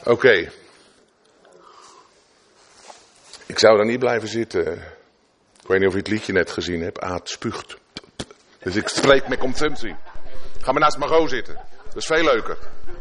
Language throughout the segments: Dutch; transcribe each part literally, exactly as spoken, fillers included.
Oké. Okay. Ik zou daar niet blijven zitten. Ik weet niet of je het liedje net gezien hebt. Aad spuugt. Dus ik spreek met consumptie. Ga maar naast Margot zitten. Dat is veel leuker.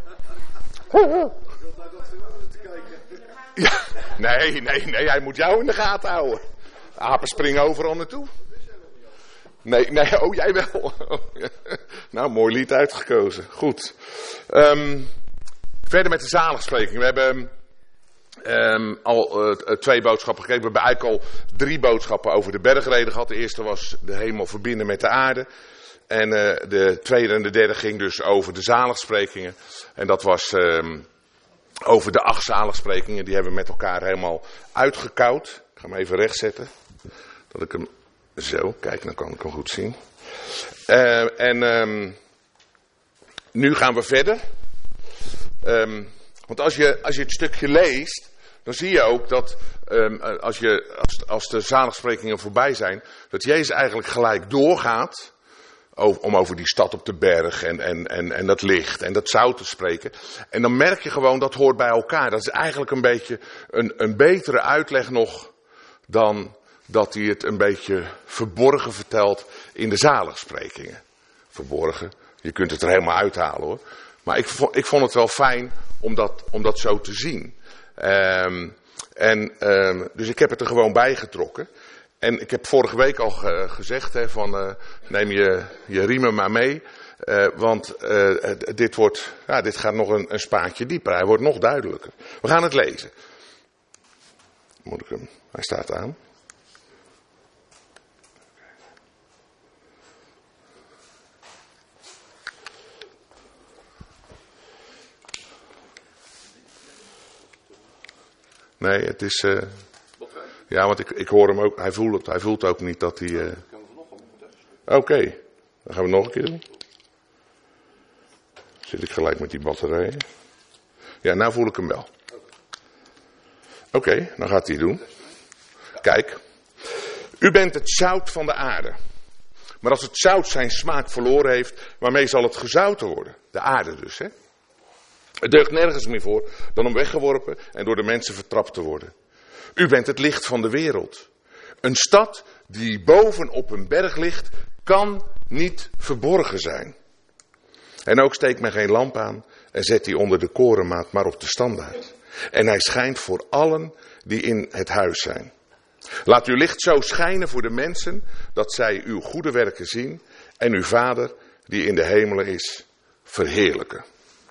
Ja, nee, nee, nee. Hij moet jou in de gaten houden. Apen springen overal naartoe. Nee, nee, oh jij wel. Nou, mooi lied uitgekozen. Goed. Um, verder met de zaligsprekingen. We hebben um, al uh, twee boodschappen gekregen. We hebben eigenlijk al drie boodschappen over de bergreden gehad. De eerste was de hemel verbinden met de aarde. En uh, de tweede en de derde ging dus over de zaligsprekingen. En dat was um, over de acht zaligsprekingen. Die hebben we met elkaar helemaal uitgekoud. Ik ga hem even rechtzetten. Dat ik hem... Zo, kijk, dan kan ik hem goed zien. Uh, en um, nu gaan we verder. Um, want als je, als je het stukje leest, dan zie je ook dat um, als, je, als, als de zaligsprekingen voorbij zijn, dat Jezus eigenlijk gelijk doorgaat over, om over die stad op de berg en, en, en, en dat licht en dat zout te spreken. En dan merk je gewoon, dat hoort bij elkaar. Dat is eigenlijk een beetje een, een betere uitleg nog dan dat hij het een beetje verborgen vertelt in de zaligsprekingen. Verborgen, je kunt het er helemaal uithalen hoor. Maar ik, ik vond het wel fijn om dat, om dat zo te zien. Um, en, um, dus ik heb het er gewoon bij getrokken. En ik heb vorige week al ge, gezegd, hè, van, uh, neem je, je riemen maar mee. Uh, want uh, dit, wordt, ja, dit gaat nog een, een spaatje dieper. Hij wordt nog duidelijker. We gaan het lezen. Moet ik hem? Hij staat aan. Nee, het is... Uh, ja, want ik, ik hoor hem ook. Hij voelt het. Hij voelt ook niet dat hij... Uh... Oké, okay, dan gaan we nog een keer doen. Zit ik gelijk met die batterijen. Ja, nou voel ik hem wel. Oké, okay, dan gaat hij doen. Kijk. U bent het zout van de aarde. Maar als het zout zijn smaak verloren heeft, waarmee zal het gezouten worden? De aarde dus, hè? Het deugt nergens meer voor dan om weggeworpen en door de mensen vertrapt te worden. U bent het licht van de wereld. Een stad die boven op een berg ligt, kan niet verborgen zijn. En ook steekt men geen lamp aan en zet die onder de korenmaat, maar op de standaard. En hij schijnt voor allen die in het huis zijn. Laat uw licht zo schijnen voor de mensen, dat zij uw goede werken zien en uw Vader die in de hemelen is, verheerlijken.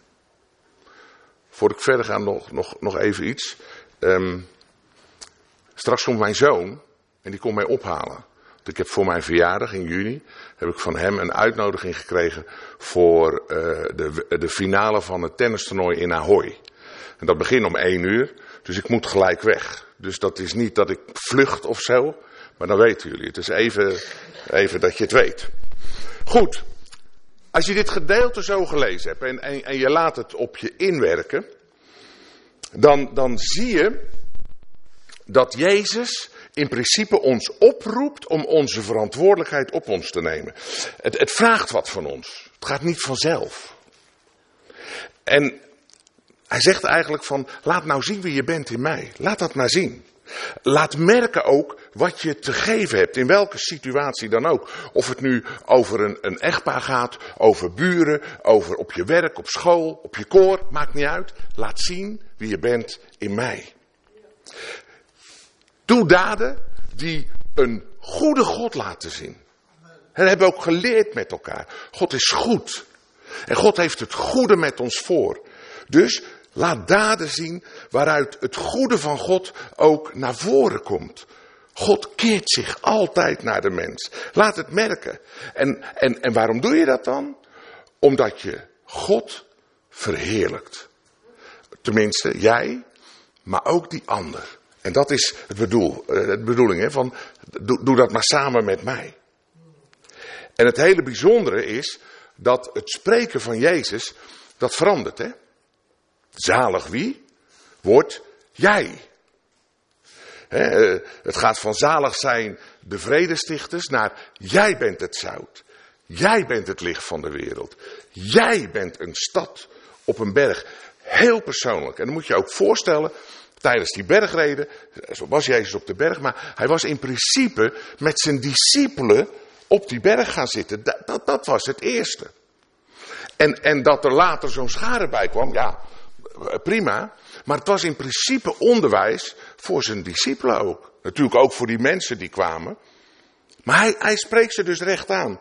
Voordat ik verder ga, nog, nog, nog even iets. Um, straks komt mijn zoon en die komt mij ophalen. Want ik heb voor mijn verjaardag in juni heb ik van hem een uitnodiging gekregen voor uh, de, de finale van het tennistoernooi in Ahoy. En dat begint om één uur, dus ik moet gelijk weg. Dus dat is niet dat ik vlucht of zo, maar dan weten jullie. Het is even, even dat je het weet. Goed. Als je dit gedeelte zo gelezen hebt en, en, en je laat het op je inwerken, dan, dan zie je dat Jezus in principe ons oproept om onze verantwoordelijkheid op ons te nemen. Het, het vraagt wat van ons. Het gaat niet vanzelf. En hij zegt eigenlijk van, laat nou zien wie je bent in mij. Laat dat maar zien. Laat merken ook wat je te geven hebt, in welke situatie dan ook. Of het nu over een, een echtpaar gaat, over buren, over op je werk, op school, op je koor, maakt niet uit. Laat zien wie je bent in mij. Doe daden die een goede God laten zien. En dat hebben we ook geleerd met elkaar. God is goed. En God heeft het goede met ons voor. Dus laat daden zien waaruit het goede van God ook naar voren komt. God keert zich altijd naar de mens. Laat het merken. En, en, en waarom doe je dat dan? Omdat je God verheerlijkt. Tenminste, jij, maar ook die ander. En dat is het, bedoel, het bedoeling, hè, van doe, doe dat maar samen met mij. En het hele bijzondere is dat het spreken van Jezus, dat verandert, hè. Zalig wie? Wordt jij. He, het gaat van zalig zijn de vredestichters naar jij bent het zout. Jij bent het licht van de wereld. Jij bent een stad op een berg. Heel persoonlijk. En dan moet je ook voorstellen, tijdens die bergreden, zo was Jezus op de berg, maar hij was in principe met zijn discipelen op die berg gaan zitten. Dat, dat, dat was het eerste. En, en dat er later zo'n schare bij kwam, ja, prima. Maar het was in principe onderwijs voor zijn discipelen ook. Natuurlijk ook voor die mensen die kwamen. Maar hij, hij spreekt ze dus recht aan.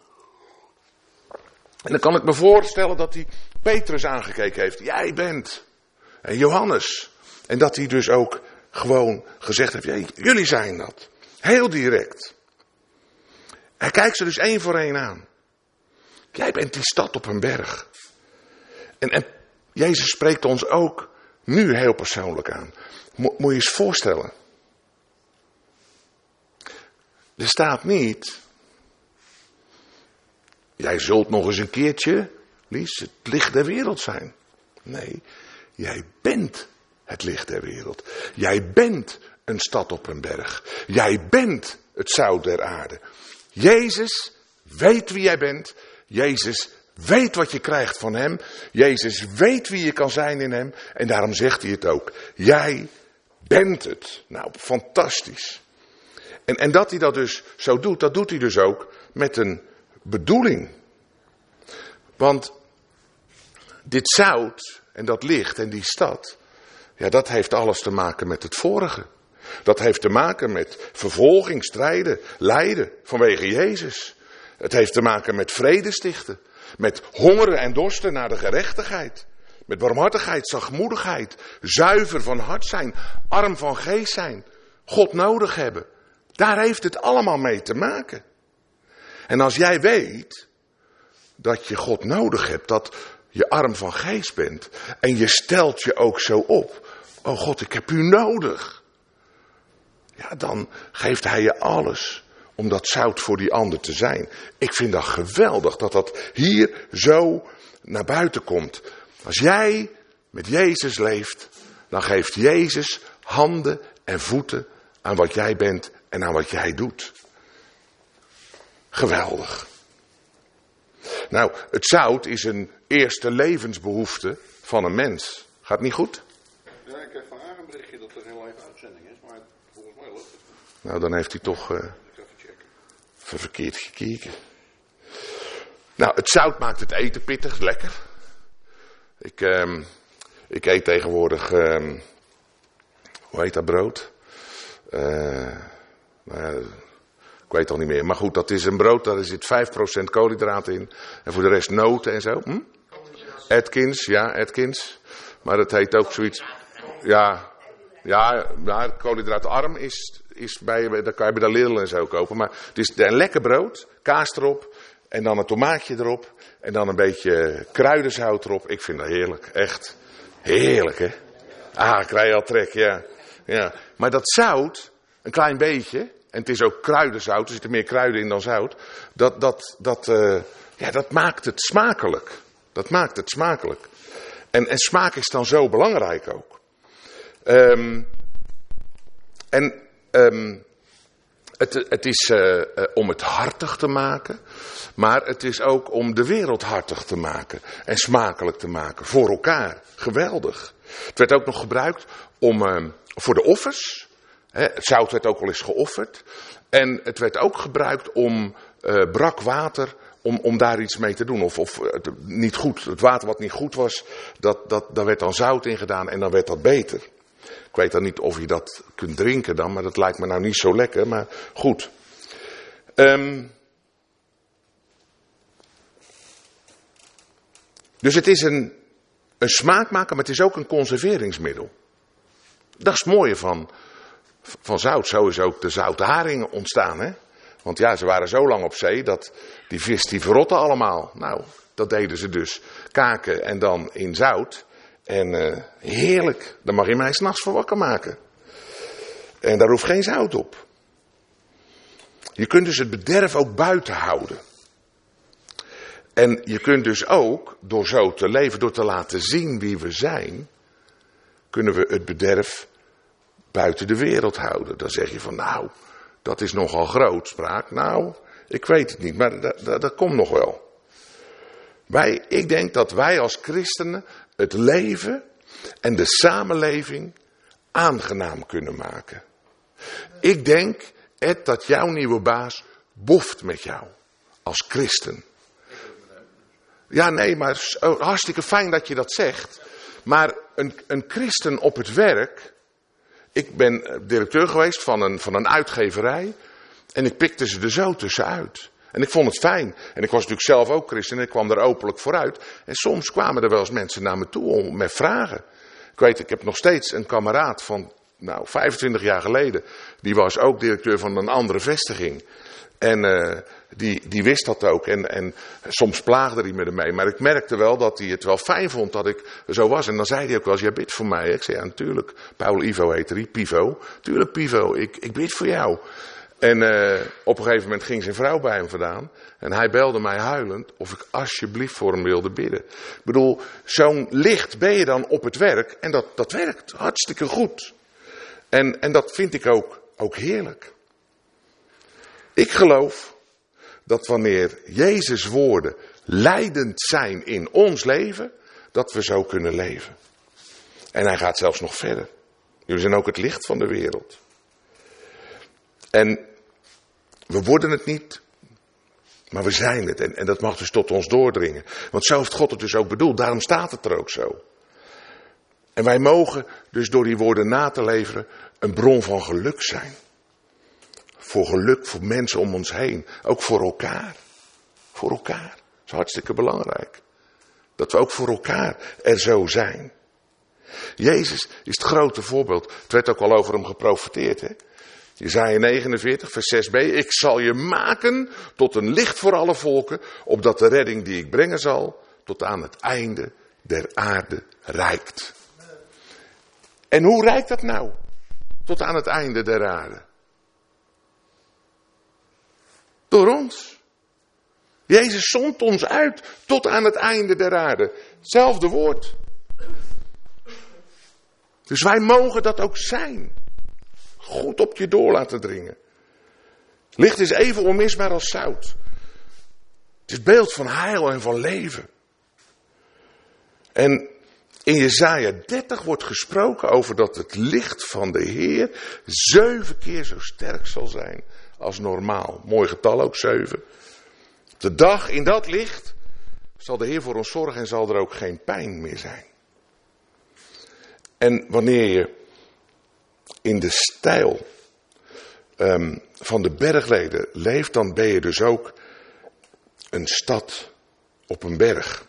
En dan kan ik me voorstellen dat hij Petrus aangekeken heeft. Jij bent. En Johannes. En dat hij dus ook gewoon gezegd heeft. Ja, jullie zijn dat. Heel direct. Hij kijkt ze dus één voor één aan. Jij bent die stad op een berg. En, en Jezus spreekt ons ook nu heel persoonlijk aan. Mo, moet je eens voorstellen. Er staat niet. Jij zult nog eens een keertje, Lies, het licht der wereld zijn. Nee, jij bent het licht der wereld. Jij bent een stad op een berg. Jij bent het zout der aarde. Jezus weet wie jij bent. Jezus weet wat je krijgt van hem. Jezus weet wie je kan zijn in hem. En daarom zegt hij het ook. Jij bent het. Nou, fantastisch. En, en dat hij dat dus zo doet, dat doet hij dus ook met een bedoeling. Want dit zout en dat licht en die stad, ja, dat heeft alles te maken met het vorige. Dat heeft te maken met vervolging, strijden, lijden vanwege Jezus. Het heeft te maken met vrede stichten. Met hongeren en dorsten naar de gerechtigheid. Met barmhartigheid, zachtmoedigheid. Zuiver van hart zijn. Arm van geest zijn. God nodig hebben. Daar heeft het allemaal mee te maken. En als jij weet dat je God nodig hebt. Dat je arm van geest bent. En je stelt je ook zo op. Oh God, ik heb u nodig. Ja, dan geeft hij je alles. Om dat zout voor die ander te zijn. Ik vind dat geweldig dat dat hier zo naar buiten komt. Als jij met Jezus leeft, dan geeft Jezus handen en voeten aan wat jij bent en aan wat jij doet. Geweldig. Nou, het zout is een eerste levensbehoefte van een mens. Gaat niet goed? Ja, ik heb van Aar een berichtje dat er een heel even uitzending is, maar volgens mij loopt het. Nou, dan heeft hij toch uh, even verkeerd gekeken. Nou, het zout maakt het eten pittig, lekker. Ik, um, ik eet tegenwoordig, um, hoe heet dat brood? Uh, nou, ik weet al niet meer. Maar goed, dat is een brood, daar zit vijf procent koolhydraten in. En voor de rest noten en zo. Hm? Atkins, ja, Atkins. Maar het heet ook zoiets. Ja, ja, maar koolhydraatarm is, is bij, daar kan je bij de Lidl en zo kopen. Maar het is een lekker brood, kaas erop. En dan een tomaatje erop. En dan een beetje kruidenzout erop. Ik vind dat heerlijk, echt. Heerlijk, hè? Ah, ik krijg je al trek, ja. ja. Maar dat zout, een klein beetje, en het is ook kruidenzout, er zitten meer kruiden in dan zout. Dat, dat, dat, uh, ja, dat maakt het smakelijk. Dat maakt het smakelijk. En, en smaak is dan zo belangrijk ook. Um, en um, het, het is uh, uh, om het hartig te maken. Maar het is ook om de wereld hartig te maken. En smakelijk te maken. Voor elkaar. Geweldig. Het werd ook nog gebruikt om, uh, voor de offers. Hè, het zout werd ook wel eens geofferd. En het werd ook gebruikt om uh, brak water, om, om daar iets mee te doen. Of, of uh, niet goed. Het water wat niet goed was, dat, dat, daar werd dan zout in gedaan en dan werd dat beter. Ik weet dan niet of je dat kunt drinken dan, maar dat lijkt me nou niet zo lekker. Maar goed. Um, dus het is een, een smaakmaker, maar het is ook een conserveringsmiddel. Dat is het mooie van, van zout. Zo is ook de zoute haringen ontstaan. Hè? Want ja, ze waren zo lang op zee dat die vis die verrotte allemaal. Nou, dat deden ze dus. Kaken en dan in zout. En uh, heerlijk, daar mag je mij 's nachts voor wakker maken. En daar hoeft geen zout op. Je kunt dus het bederf ook buiten houden. En je kunt dus ook, door zo te leven, door te laten zien wie we zijn, kunnen we het bederf buiten de wereld houden. Dan zeg je van, nou, dat is nogal grootspraak. Nou, ik weet het niet, maar dat, dat, dat komt nog wel. Wij, ik denk dat wij als christenen het leven en de samenleving aangenaam kunnen maken. Ik denk, Ed, dat jouw nieuwe baas boft met jou als christen. Ja, nee, maar hartstikke fijn dat je dat zegt. Maar een, een christen op het werk. Ik ben directeur geweest van een, van een uitgeverij. En ik pikte ze er zo tussenuit. En ik vond het fijn. En ik was natuurlijk zelf ook christen en ik kwam er openlijk vooruit. En soms kwamen er wel eens mensen naar me toe om, met vragen. Ik weet, ik heb nog steeds een kameraad van nou, vijfentwintig jaar geleden. Die was ook directeur van een andere vestiging. En uh, die, die wist dat ook. En, en soms plaagde hij me ermee. Maar ik merkte wel dat hij het wel fijn vond dat ik zo was. En dan zei hij ook wel eens, jij bidt voor mij. Ik zei, ja natuurlijk. Paul Ivo heette hij, Pivo. Tuurlijk Pivo, ik, ik bid voor jou. En uh, op een gegeven moment ging zijn vrouw bij hem vandaan. En hij belde mij huilend of ik alsjeblieft voor hem wilde bidden. Ik bedoel, zo'n licht ben je dan op het werk. En dat, dat werkt hartstikke goed. En, en dat vind ik ook, ook heerlijk. Ik geloof dat wanneer Jezus' woorden leidend zijn in ons leven, dat we zo kunnen leven. En hij gaat zelfs nog verder. Jullie zijn ook het licht van de wereld. En we worden het niet, maar we zijn het. En, en dat mag dus tot ons doordringen. Want zo heeft God het dus ook bedoeld. Daarom staat het er ook zo. En wij mogen dus door die woorden na te leveren een bron van geluk zijn. Voor geluk, voor mensen om ons heen. Ook voor elkaar. Voor elkaar. Dat is hartstikke belangrijk. Dat we ook voor elkaar er zo zijn. Jezus is het grote voorbeeld. Het werd ook al over hem geprofeteerd. Hè? Jesaja negenenveertig, vers zes b. Ik zal je maken tot een licht voor alle volken. Opdat de redding die ik brengen zal tot aan het einde der aarde reikt. En hoe reikt dat nou? Tot aan het einde der aarde. Door ons. Jezus zond ons uit tot aan het einde der aarde. Hetzelfde woord. Dus wij mogen dat ook zijn. Goed op je door laten dringen. Licht is even onmisbaar als zout. Het is beeld van heil en van leven. En in Jesaja dertig wordt gesproken over dat het licht van de Heer zeven keer zo sterk zal zijn als normaal. Mooi getal ook, zeven. De dag in dat licht zal de Heer voor ons zorgen en zal er ook geen pijn meer zijn. En wanneer je in de stijl um, van de bergreden leeft, dan ben je dus ook een stad op een berg.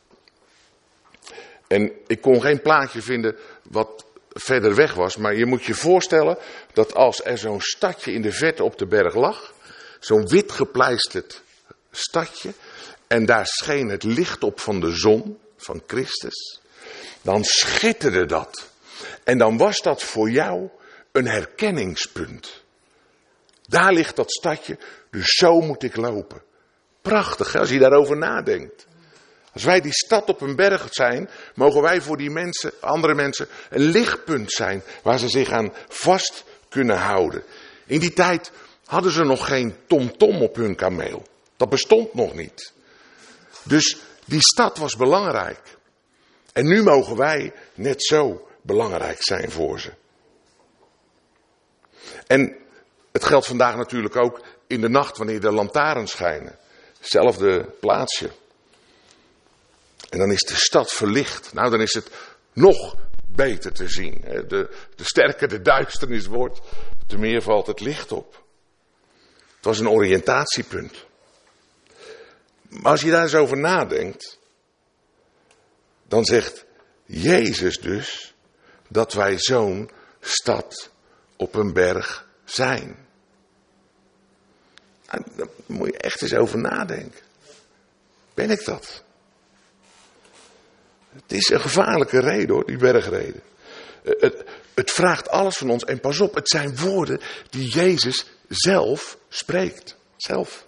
En ik kon geen plaatje vinden wat verder weg was, maar je moet je voorstellen dat als er zo'n stadje in de verte op de berg lag, zo'n wit gepleisterd stadje, en daar scheen het licht op van de zon, van Christus, dan schitterde dat. En dan was dat voor jou een herkenningspunt. Daar ligt dat stadje, dus zo moet ik lopen. Prachtig, hè, als je daarover nadenkt. Als wij die stad op een berg zijn, mogen wij voor die mensen, andere mensen, een lichtpunt zijn waar ze zich aan vast kunnen houden. In die tijd hadden ze nog geen tomtom op hun kameel. Dat bestond nog niet. Dus die stad was belangrijk. En nu mogen wij net zo belangrijk zijn voor ze. En het geldt vandaag natuurlijk ook in de nacht wanneer de lantaarns schijnen. Hetzelfde plaatsje. En dan is de stad verlicht. Nou, dan is het nog beter te zien. De, de sterker de duisternis wordt, te meer valt het licht op. Het was een oriëntatiepunt. Maar als je daar eens over nadenkt, dan zegt Jezus dus dat wij zo'n stad op een berg zijn. Nou, daar moet je echt eens over nadenken. Ben ik dat? Het is een gevaarlijke reden hoor, die bergreden. Het, het vraagt alles van ons. En pas op, het zijn woorden die Jezus zelf spreekt. Zelf.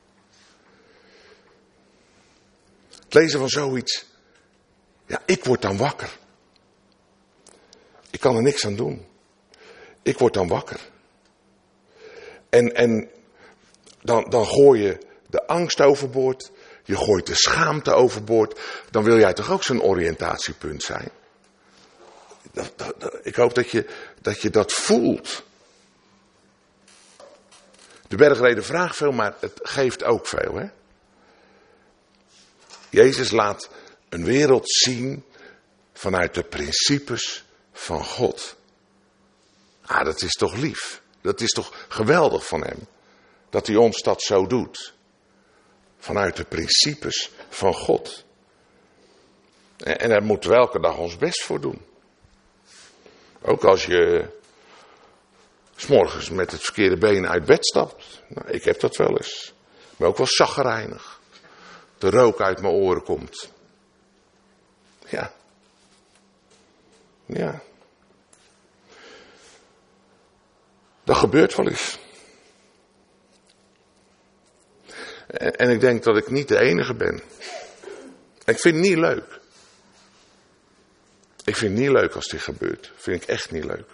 Het lezen van zoiets. Ja, ik word dan wakker. Ik kan er niks aan doen. Ik word dan wakker. En, en dan, dan gooi je de angst overboord. Je gooit de schaamte overboord. Dan wil jij toch ook zo'n oriëntatiepunt zijn? Dat, dat, dat, ik hoop dat je, dat je dat voelt. De bergreden vraagt veel, maar het geeft ook veel. Hè? Jezus laat een wereld zien vanuit de principes van God. Ah, dat is toch lief. Dat is toch geweldig van hem. Dat hij ons dat zo doet. Vanuit de principes van God. En, en daar moeten we elke dag ons best voor doen. Ook als je 's morgens met het verkeerde been uit bed stapt. Nou, ik heb dat wel eens. Ik ben ook wel chagrijnig. De rook uit mijn oren komt. Ja. Ja. Dat gebeurt wel eens. En, en ik denk dat ik niet de enige ben. Ik vind het niet leuk. Ik vind het niet leuk als dit gebeurt. Vind ik echt niet leuk.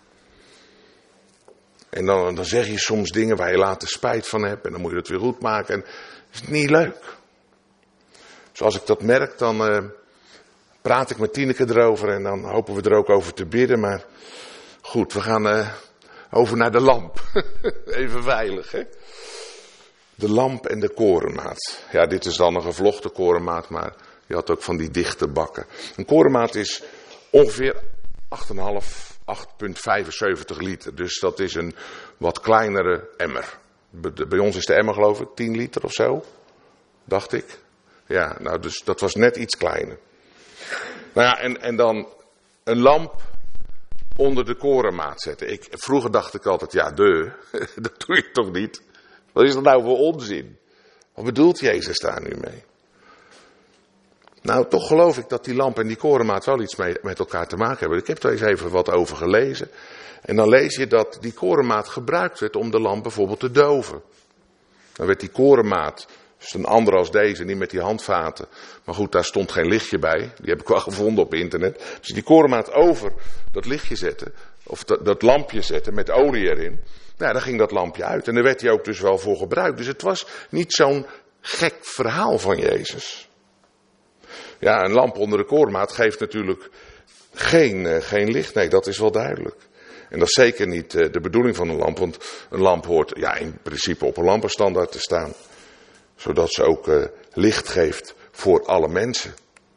En dan, dan zeg je soms dingen waar je later spijt van hebt. En dan moet je het weer goed maken. En dat is niet leuk. Dus als ik dat merk, dan uh, praat ik met Tineke erover. En dan hopen we er ook over te bidden. Maar goed, we gaan uh, over naar de lamp. Even veilig, hè. De lamp en de korenmaat. Ja, dit is dan een gevlochten korenmaat. Maar je had ook van die dichte bakken. Een korenmaat is ongeveer acht komma vijf, acht komma vijfenzeventig liter. Dus dat is een wat kleinere emmer. Bij ons is de emmer geloof ik tien liter of zo. Dacht ik. Ja, nou dus dat was net iets kleiner. Nou ja, en, en dan een lamp onder de korenmaat zetten. Ik, vroeger dacht ik altijd, ja de, dat doe je toch niet? Wat is dat nou voor onzin? Wat bedoelt Jezus daar nu mee? Nou, toch geloof ik dat die lamp en die korenmaat wel iets mee, met elkaar te maken hebben. Ik heb er eens even wat over gelezen. En dan lees je dat die korenmaat gebruikt werd om de lamp bijvoorbeeld te doven. Dan werd die korenmaat, dus een andere als deze, niet met die handvaten. Maar goed, daar stond geen lichtje bij. Die heb ik wel gevonden op internet. Dus die korenmaat over dat lichtje zetten, of dat, dat lampje zetten met olie erin. Nou, dan ging dat lampje uit. En daar werd hij ook dus wel voor gebruikt. Dus het was niet zo'n gek verhaal van Jezus. Ja, een lamp onder de korenmaat geeft natuurlijk geen, uh, geen licht. Nee, dat is wel duidelijk. En dat is zeker niet uh, de bedoeling van een lamp. Want een lamp hoort ja, in principe op een lampenstandaard te staan. Zodat ze ook uh, licht geeft voor alle mensen.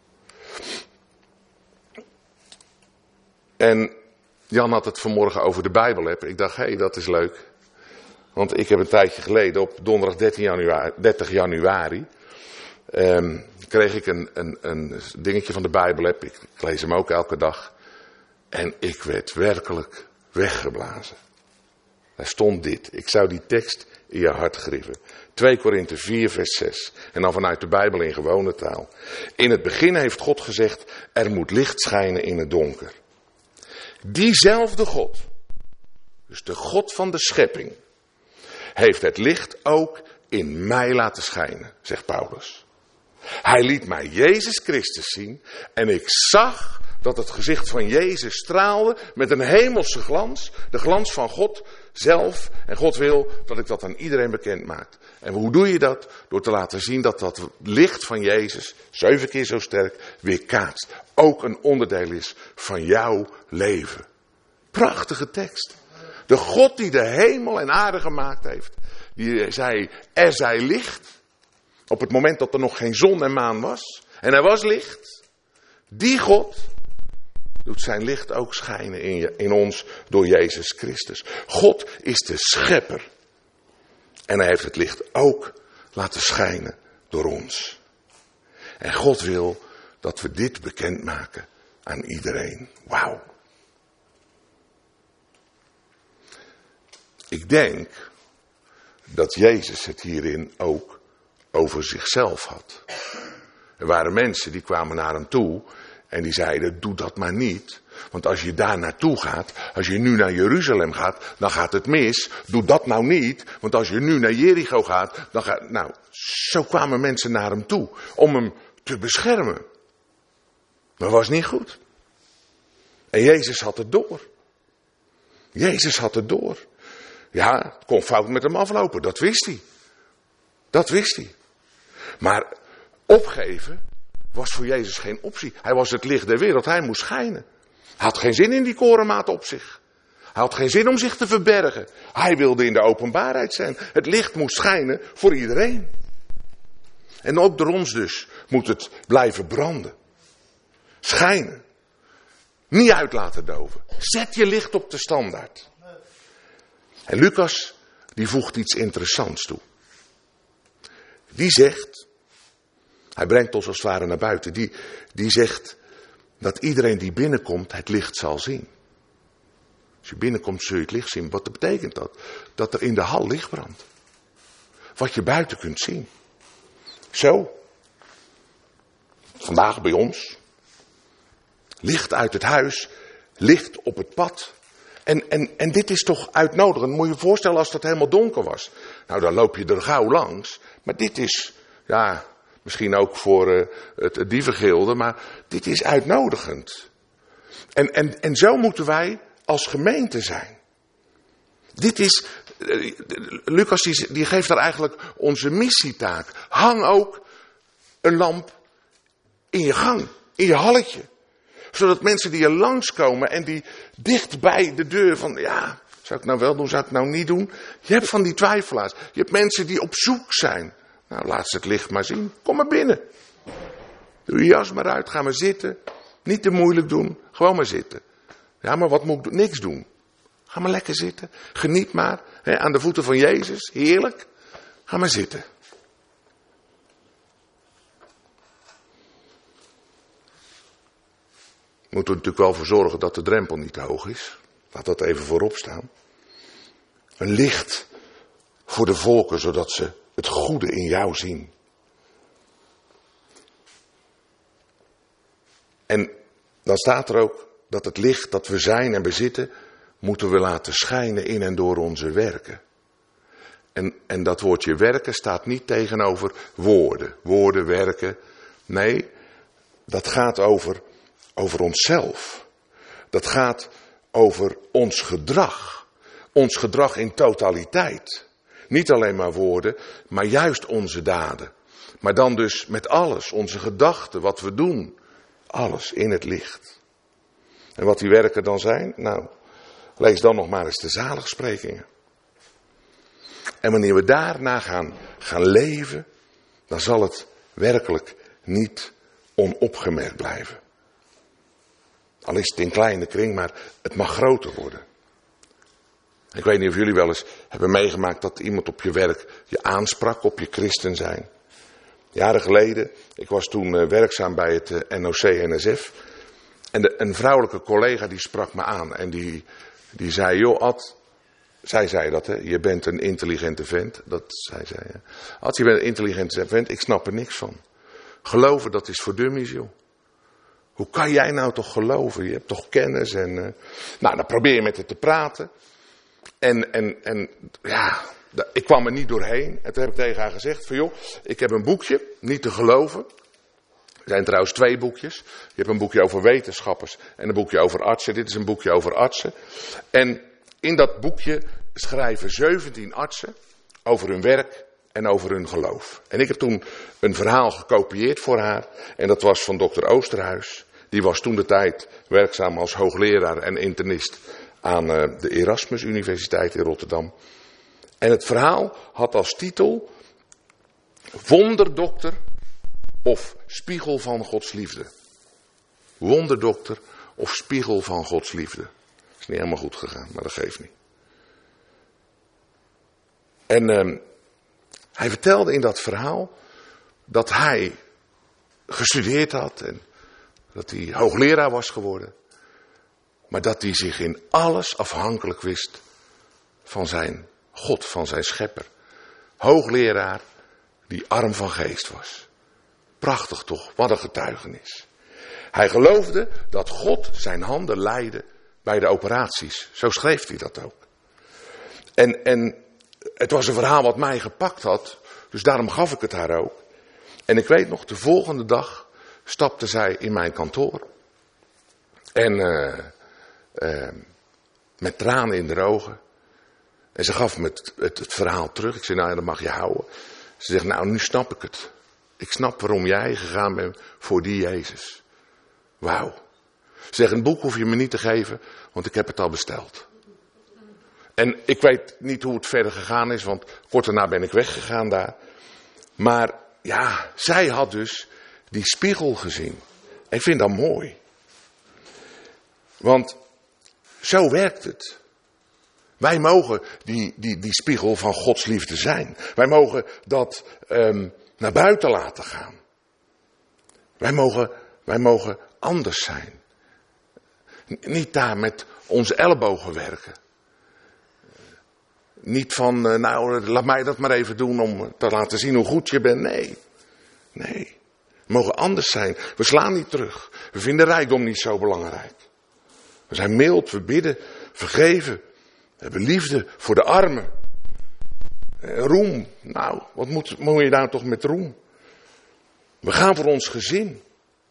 En Jan had het vanmorgen over de Bijbel-app. Ik dacht, hé, hey, dat is leuk. Want ik heb een tijdje geleden, op donderdag dertig januari... Um, kreeg ik een, een, een dingetje van de Bijbel-app. Ik, ik lees hem ook elke dag. En ik werd werkelijk weggeblazen. Daar stond dit. Ik zou die tekst in je hart grieven. twee Korinthe vier vers zes. En dan vanuit de Bijbel in gewone taal. In het begin heeft God gezegd, er moet licht schijnen in het donker. Diezelfde God, dus de God van de schepping, heeft het licht ook in mij laten schijnen, zegt Paulus. Hij liet mij Jezus Christus zien en ik zag dat het gezicht van Jezus straalde met een hemelse glans. De glans van God zelf. En God wil dat ik dat aan iedereen bekend maak. En hoe doe je dat? Door te laten zien dat dat licht van Jezus, zeven keer zo sterk, weerkaatst. Ook een onderdeel is van jouw leven. Prachtige tekst. De God die de hemel en aarde gemaakt heeft. Die zei, er zij licht. Op het moment dat er nog geen zon en maan was. En er was licht. Die God doet zijn licht ook schijnen in, je, in ons door Jezus Christus. God is de schepper. En hij heeft het licht ook laten schijnen door ons. En God wil dat we dit bekendmaken aan iedereen. Wauw. Ik denk dat Jezus het hierin ook over zichzelf had. Er waren mensen die kwamen naar hem toe en die zeiden, doe dat maar niet. Want als je daar naartoe gaat, als je nu naar Jeruzalem gaat, dan gaat het mis. Doe dat nou niet, want als je nu naar Jericho gaat, dan gaat... Nou, zo kwamen mensen naar hem toe om hem te beschermen. Maar dat was niet goed. En Jezus had het door. Jezus had het door. Ja, het kon fout met hem aflopen, dat wist hij. Dat wist hij. Maar Opgeven was voor Jezus geen optie. Hij was het licht der wereld, hij moest schijnen. Hij had geen zin in die korenmaat op zich. Hij had geen zin om zich te verbergen. Hij wilde in de openbaarheid zijn. Het licht moest schijnen voor iedereen. En ook door ons dus moet het blijven branden. Schijnen. Niet uit laten doven. Zet je licht op de standaard. En Lucas, die voegt iets interessants toe. Die zegt, hij brengt ons als het ware naar buiten. Die, die zegt dat iedereen die binnenkomt het licht zal zien. Als je binnenkomt zul je het licht zien. Wat betekent dat? Dat er in de hal licht brandt. Wat je buiten kunt zien. Zo. Vandaag bij ons. Licht uit het huis. Licht op het pad. En, en, en dit is toch uitnodigend. Moet je je voorstellen als dat helemaal donker was. Nou, dan loop je er gauw langs. Maar dit is, ja, misschien ook voor uh, het, het dievengilde. Maar dit is uitnodigend. En, en, en zo moeten wij als gemeente zijn. Dit is, uh, Lucas die, die geeft daar eigenlijk onze missietaak. Hang ook een lamp in je gang, in je halletje. Zodat mensen die er langskomen en die dicht bij de deur van, ja, zou ik nou wel doen, zou ik nou niet doen? Je hebt van die twijfelaars. Je hebt mensen die op zoek zijn. Nou, laat ze het licht maar zien. Kom maar binnen. Doe je jas maar uit, ga maar zitten. Niet te moeilijk doen, gewoon maar zitten. Ja, maar wat moet ik doen? Niks doen. Ga maar lekker zitten. Geniet maar. Hè, aan de voeten van Jezus. Heerlijk. Ga maar zitten. We moeten er natuurlijk wel voor zorgen dat de drempel niet te hoog is. Laat dat even voorop staan. Een licht voor de volken, zodat ze het goede in jou zien. En dan staat er ook dat het licht dat we zijn en bezitten, moeten we laten schijnen in en door onze werken. En, en dat woordje werken staat niet tegenover woorden. Woorden, werken. Nee, dat gaat over, over onszelf. Dat gaat over ons gedrag. Ons gedrag in totaliteit. Niet alleen maar woorden, maar juist onze daden. Maar dan dus met alles, onze gedachten, wat we doen. Alles in het licht. En wat die werken dan zijn? Nou, lees dan nog maar eens de zaligsprekingen. En wanneer we daarna gaan, gaan leven, dan zal het werkelijk niet onopgemerkt blijven. Al is het in kleine kring, maar het mag groter worden. Ik weet niet of jullie wel eens hebben meegemaakt dat iemand op je werk je aansprak op je christen zijn. Jaren geleden, ik was toen uh, werkzaam bij het uh, N O C N S F. En de, een vrouwelijke collega die sprak me aan en die, die zei, joh Ad, zij zei dat hè, je bent een intelligente vent. Dat zei zij. Hè. Ad, je bent een intelligente vent, ik snap er niks van. Geloven, dat is voor dummies joh. Hoe kan jij nou toch geloven? Je hebt toch kennis en... Uh... Nou, dan probeer je met het te praten. En, en, en ja, ik kwam er niet doorheen. En toen heb ik tegen haar gezegd van joh, ik heb een boekje, niet te geloven. Er zijn trouwens twee boekjes. Je hebt een boekje over wetenschappers en een boekje over artsen. Dit is een boekje over artsen. En in dat boekje schrijven zeventien artsen over hun werk en over hun geloof. En ik heb toen een verhaal gekopieerd voor haar. En dat was van dokter Oosterhuis. Die was toen de tijd werkzaam als hoogleraar en internist aan de Erasmus Universiteit in Rotterdam. En het verhaal had als titel Wonderdokter of Spiegel van Gods Liefde. Wonderdokter of Spiegel van Gods Liefde. Is niet helemaal goed gegaan, maar dat geeft niet. En uh, hij vertelde in dat verhaal dat hij gestudeerd had en dat hij hoogleraar was geworden. Maar dat hij zich in alles afhankelijk wist van zijn God, van zijn schepper. Hoogleraar die arm van geest was. Prachtig toch, wat een getuigenis. Hij geloofde dat God zijn handen leidde bij de operaties. Zo schreef hij dat ook. En, en het was een verhaal wat mij gepakt had, dus daarom gaf ik het haar ook. En ik weet nog, de volgende dag stapte zij in mijn kantoor. En uh, uh, met tranen in de ogen. En ze gaf me het, het, het verhaal terug. Ik zei, nou ja, dat mag je houden. Ze zegt, nou nu snap ik het. Ik snap waarom jij gegaan bent voor die Jezus. Wauw. Zeg, een boek hoef je me niet te geven, want ik heb het al besteld. En ik weet niet hoe het verder gegaan is, want kort daarna ben ik weggegaan daar. Maar ja, zij had dus die spiegel gezien. Ik vind dat mooi. Want zo werkt het. Wij mogen die, die, die spiegel van Gods liefde zijn. Wij mogen dat um, naar buiten laten gaan. Wij mogen, wij mogen anders zijn. Niet daar met onze ellebogen werken. Niet van, uh, nou, laat mij dat maar even doen om te laten zien hoe goed je bent. Nee, nee. We mogen anders zijn. We slaan niet terug. We vinden rijkdom niet zo belangrijk. We zijn mild, we bidden, vergeven. We hebben liefde voor de armen. Roem, nou, wat moet, moet je daar toch met roem? We gaan voor ons gezin.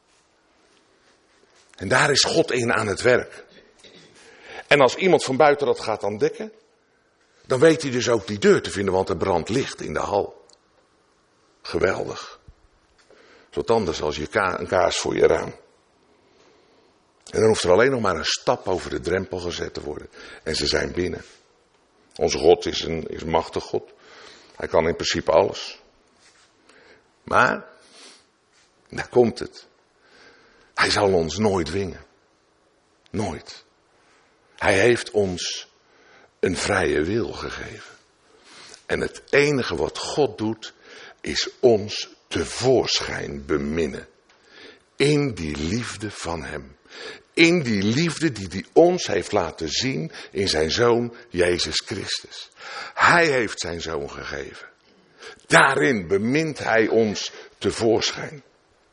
En daar is God in aan het werk. En als iemand van buiten dat gaat ontdekken, dan weet hij dus ook die deur te vinden, want er brandt licht in de hal. Geweldig. Wat anders als je ka- een kaars voor je raam. En dan hoeft er alleen nog maar een stap over de drempel gezet te worden. En ze zijn binnen. Onze God is een, is een machtig God. Hij kan in principe alles. Maar, daar komt het. Hij zal ons nooit dwingen. Nooit. Hij heeft ons een vrije wil gegeven. En het enige wat God doet, is ons tevoorschijn beminnen. In die liefde van hem. In die liefde die hij ons heeft laten zien in zijn Zoon Jezus Christus. Hij heeft zijn Zoon gegeven. Daarin bemint hij ons tevoorschijn.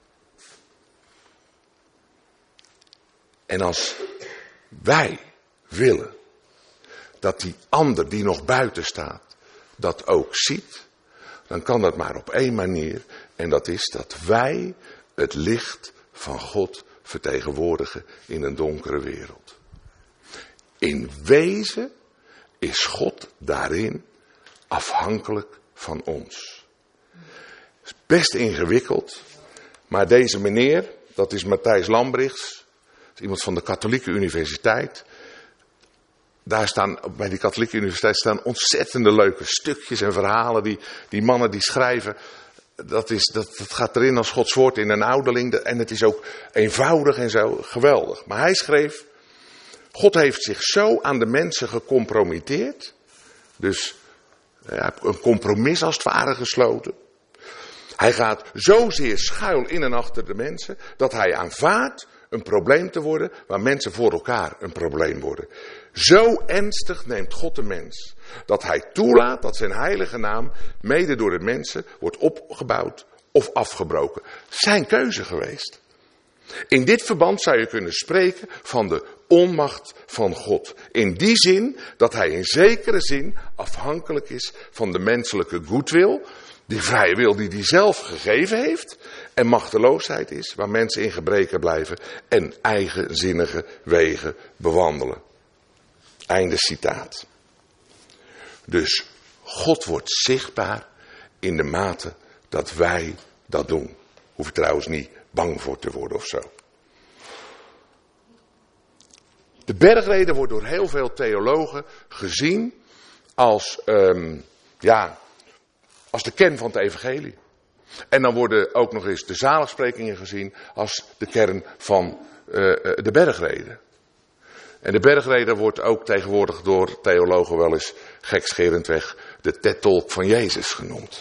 En als wij willen dat die ander die nog buiten staat dat ook ziet, dan kan dat maar op één manier. En dat is dat wij het licht van God vertegenwoordigen in een donkere wereld. In wezen is God daarin afhankelijk van ons. Het is best ingewikkeld, maar deze meneer, dat is Matthijs Lambrichts, iemand van de Katholieke Universiteit. Daar staan, bij die Katholieke Universiteit staan ontzettende leuke stukjes en verhalen. Die, die mannen die schrijven, dat, is, dat, dat gaat erin als Gods woord in een ouderling. En het is ook eenvoudig en zo geweldig. Maar hij schreef, God heeft zich zo aan de mensen gecompromitteerd. Dus ja, een compromis als het ware gesloten. Hij gaat zozeer schuil in en achter de mensen, dat hij aanvaardt een probleem te worden, waar mensen voor elkaar een probleem worden. Zo ernstig neemt God de mens, dat hij toelaat dat zijn heilige naam mede door de mensen wordt opgebouwd of afgebroken. Zijn keuze geweest. In dit verband zou je kunnen spreken van de onmacht van God. In die zin dat hij in zekere zin afhankelijk is van de menselijke goedwil, die vrije wil die hij zelf gegeven heeft, en machteloosheid is waar mensen in gebreken blijven en eigenzinnige wegen bewandelen. Einde citaat. Dus God wordt zichtbaar in de mate dat wij dat doen. Hoef je trouwens niet bang voor te worden of zo. De bergreden wordt door heel veel theologen gezien als, um, ja, als de kern van het evangelie. En dan worden ook nog eens de zaligsprekingen gezien als de kern van uh, de bergreden. En de bergreden wordt ook tegenwoordig door theologen wel eens gekscherendweg de TED-talk van Jezus genoemd.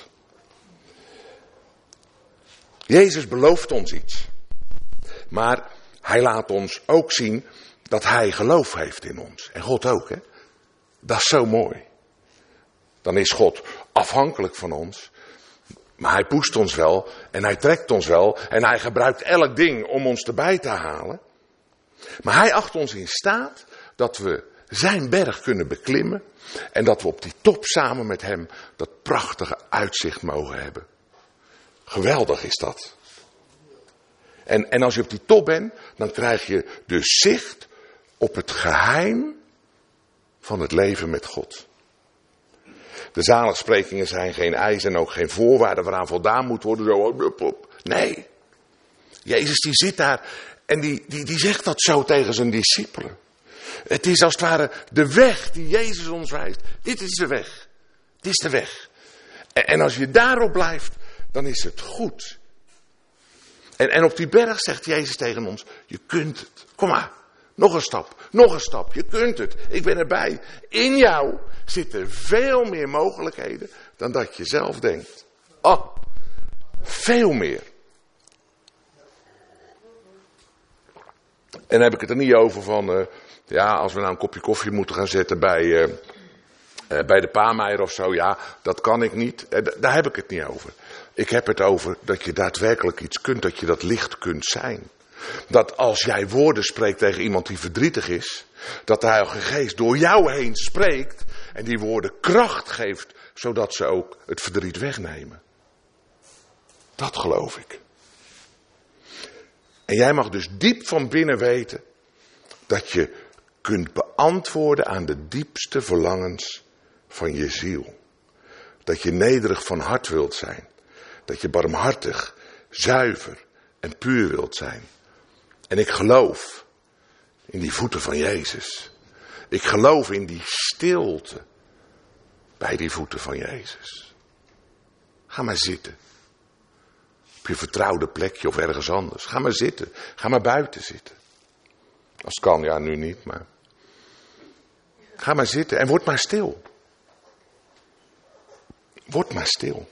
Jezus belooft ons iets. Maar hij laat ons ook zien dat hij geloof heeft in ons. En God ook, hè. Dat is zo mooi. Dan is God afhankelijk van ons. Maar hij poest ons wel en hij trekt ons wel en hij gebruikt elk ding om ons erbij te halen. Maar hij acht ons in staat dat we zijn berg kunnen beklimmen en dat we op die top samen met hem dat prachtige uitzicht mogen hebben. Geweldig is dat. En, en als je op die top bent, dan krijg je dus zicht op het geheim van het leven met God. De zaligsprekingen zijn geen eis en ook geen voorwaarden waaraan voldaan moet worden. Zo, nee. Jezus die zit daar en die, die, die zegt dat zo tegen zijn discipelen. Het is als het ware de weg die Jezus ons wijst. Dit is de weg. Dit is de weg. En, en als je daarop blijft, dan is het goed. En, en op die berg zegt Jezus tegen ons, je kunt het. Kom maar, nog een stap, nog een stap. Je kunt het. Ik ben erbij. In jou zitten veel meer mogelijkheden dan dat je zelf denkt. Oh, veel meer. En dan heb ik het er niet over van, uh, ja, als we nou een kopje koffie moeten gaan zetten bij, uh, uh, bij de Paameijer of zo. Ja, dat kan ik niet. Uh, d- daar heb ik het niet over. Ik heb het over dat je daadwerkelijk iets kunt, dat je dat licht kunt zijn. Dat als jij woorden spreekt tegen iemand die verdrietig is, dat de Heilige Geest door jou heen spreekt en die woorden kracht geeft, zodat ze ook het verdriet wegnemen. Dat geloof ik. En jij mag dus diep van binnen weten dat je kunt beantwoorden aan de diepste verlangens van je ziel. Dat je nederig van hart wilt zijn. Dat je barmhartig, zuiver en puur wilt zijn. En ik geloof in die voeten van Jezus. Ik geloof in die stilte bij die voeten van Jezus. Ga maar zitten. Op je vertrouwde plekje of ergens anders. Ga maar zitten. Ga maar buiten zitten. Als het kan, ja nu niet, maar. Ga maar zitten en word maar stil. Word maar stil.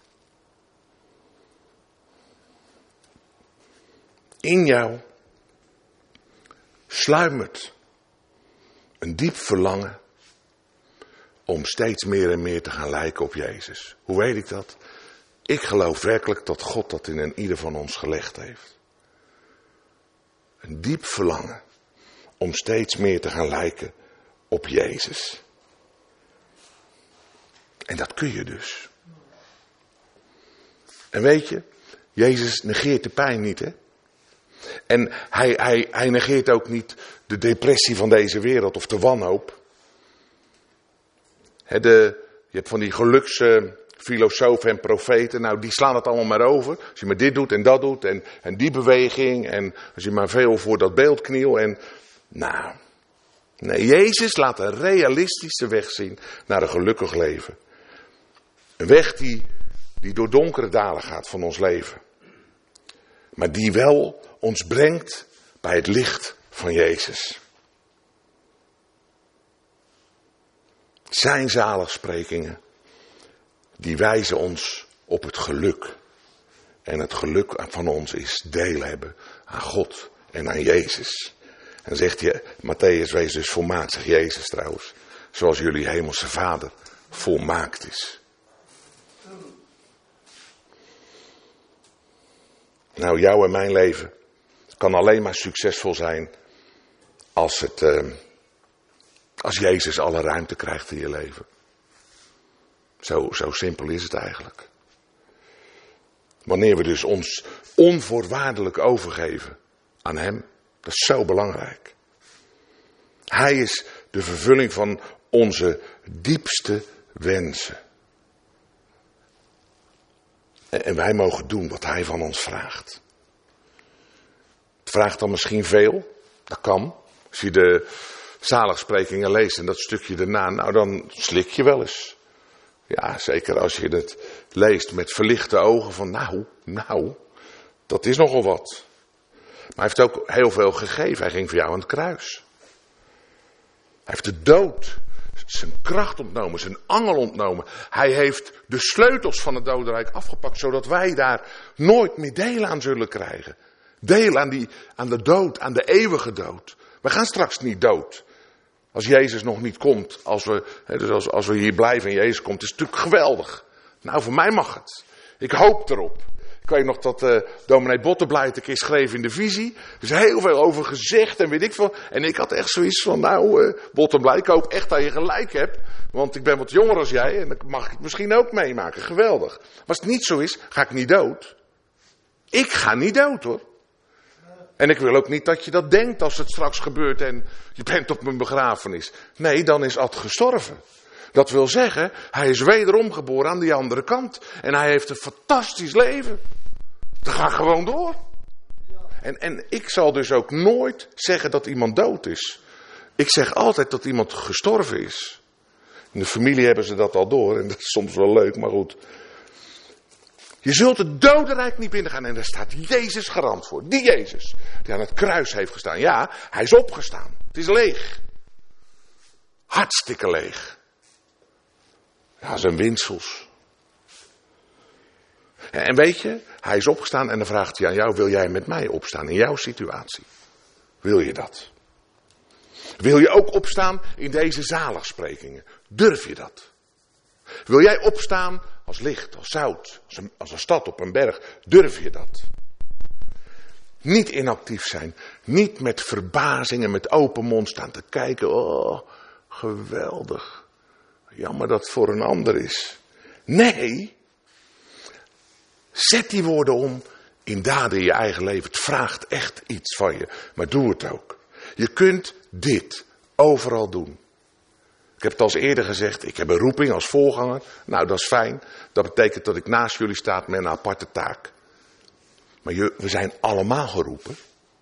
In jou sluimert een diep verlangen om steeds meer en meer te gaan lijken op Jezus. Hoe weet ik dat? Ik geloof werkelijk dat God dat in een ieder van ons gelegd heeft. Een diep verlangen om steeds meer te gaan lijken op Jezus. En dat kun je dus. En weet je, Jezus negeert de pijn niet, hè? En hij, hij, hij negeert ook niet de depressie van deze wereld of de wanhoop. He, de, je hebt van die geluksfilosofen en profeten, nou die slaan het allemaal maar over. Als je maar dit doet en dat doet en, en die beweging en als je maar veel voor dat beeld kniel en nou... Nee, Jezus laat een realistische weg zien naar een gelukkig leven. Een weg die, die door donkere dalen gaat van ons leven. Maar die wel ons brengt bij het licht van Jezus. Zijn zaligsprekingen, die wijzen ons op het geluk. En het geluk van ons is deel hebben aan God en aan Jezus. En zegt je, Matthäus, wees dus volmaakt, zegt Jezus trouwens. Zoals jullie hemelse Vader volmaakt is. Nou, jouw en mijn leven kan alleen maar succesvol zijn als, het, uh, als Jezus alle ruimte krijgt in je leven. Zo, zo simpel is het eigenlijk. Wanneer we dus ons onvoorwaardelijk overgeven aan Hem, dat is zo belangrijk. Hij is de vervulling van onze diepste wensen. En wij mogen doen wat Hij van ons vraagt. Het vraagt dan misschien veel. Dat kan. Als je de zaligsprekingen leest en dat stukje daarna, nou dan slik je wel eens. Ja, zeker als je het leest met verlichte ogen van nou, nou, dat is nogal wat. Maar hij heeft ook heel veel gegeven. Hij ging voor jou aan het kruis. Hij heeft de dood, zijn kracht ontnomen, zijn angel ontnomen. Hij heeft de sleutels van het dodenrijk afgepakt, zodat wij daar nooit meer deel aan zullen krijgen. Deel aan, die, aan de dood, aan de eeuwige dood. We gaan straks niet dood. Als Jezus nog niet komt, als we, dus als, als we hier blijven en Jezus komt, is het natuurlijk geweldig. Nou, voor mij mag het. Ik hoop erop. Ik weet nog dat uh, dominee Bottenbleit een keer schreef in de visie. Er is heel veel over gezegd en weet ik veel. En ik had echt zoiets van, nou uh, Bottenbleit, ik hoop echt dat je gelijk hebt. Want ik ben wat jonger als jij en dan mag ik het misschien ook meemaken. Geweldig. Als het niet zo is, ga ik niet dood. Ik ga niet dood hoor. En ik wil ook niet dat je dat denkt als het straks gebeurt en je bent op mijn begrafenis. Nee, dan is Ad gestorven. Dat wil zeggen, hij is wederom geboren aan die andere kant. En hij heeft een fantastisch leven. Dat gaat gewoon door. En, en ik zal dus ook nooit zeggen dat iemand dood is. Ik zeg altijd dat iemand gestorven is. In de familie hebben ze dat al door. En dat is soms wel leuk, maar goed. Je zult het dodenrijk niet binnengaan. En daar staat Jezus garant voor. Die Jezus. Die aan het kruis heeft gestaan. Ja, hij is opgestaan. Het is leeg. Hartstikke leeg. Ja, zijn winsels. En weet je, hij is opgestaan en dan vraagt hij aan jou, wil jij met mij opstaan in jouw situatie? Wil je dat? Wil je ook opstaan in deze zaligsprekingen? Durf je dat? Wil jij opstaan als licht, als zout, als een, als een stad op een berg? Durf je dat? Niet inactief zijn, niet met verbazing en met open mond staan te kijken. Oh, geweldig. Jammer dat het voor een ander is. Nee. Zet die woorden om in daden in je eigen leven. Het vraagt echt iets van je. Maar doe het ook. Je kunt dit overal doen. Ik heb het al eens eerder gezegd. Ik heb een roeping als voorganger. Nou, dat is fijn. Dat betekent dat ik naast jullie sta met een aparte taak. Maar je, we zijn allemaal geroepen.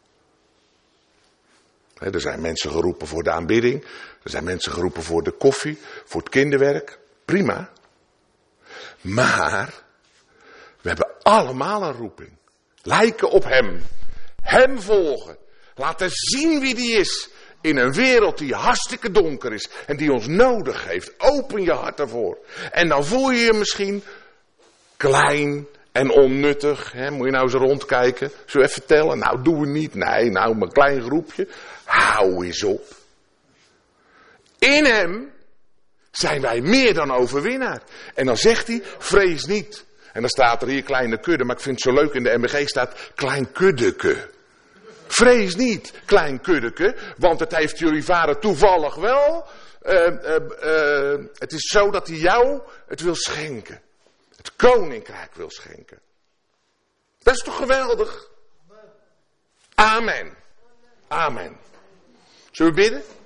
He, er zijn mensen geroepen voor de aanbidding. Er zijn mensen geroepen voor de koffie. Voor het kinderwerk. Prima. Maar we hebben allemaal een roeping. Lijken op hem. Hem volgen. Laten zien wie die is. In een wereld die hartstikke donker is. En die ons nodig heeft. Open je hart ervoor. En dan voel je je misschien klein en onnuttig. Hè? Moet je nou eens rondkijken. Zullen we even tellen? Nou, doen we niet. Nee, nou, maar een klein groepje. Hou eens op. In hem zijn wij meer dan overwinnaar. En dan zegt hij, vrees niet. En dan staat er hier kleine kudde. Maar ik vind het zo leuk in de M B G staat klein kuddeke. Vrees niet, klein kuddeke. Want het heeft jullie vader toevallig wel. Uh, uh, uh, het is zo dat hij jou het wil schenken. Het koninkrijk wil schenken. Dat is toch geweldig? Amen. Amen. Zullen we bidden?